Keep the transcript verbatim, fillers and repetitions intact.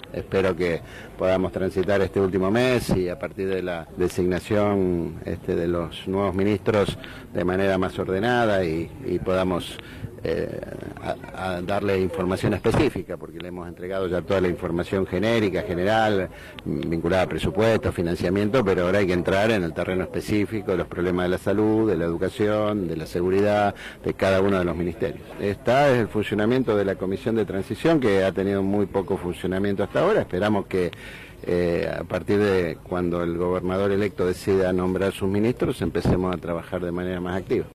Espero que podamos transitar este último mes y a partir de la designación este, de los nuevos ministros de manera más ordenada y, y podamos eh, a, a darle información específica, porque le hemos entregado ya toda la información genérica, general, vinculada a presupuesto, financiamiento, pero ahora hay que entrar en el terreno específico de los problemas de la salud, de la educación, de la seguridad, de cada uno de los ministerios. Está el funcionamiento de la Comisión de Transición, que ha tenido muy poco funcionamiento hasta ahora. Esperamos que eh, a partir de cuando el gobernador electo decida nombrar sus ministros, empecemos a trabajar de manera más activa.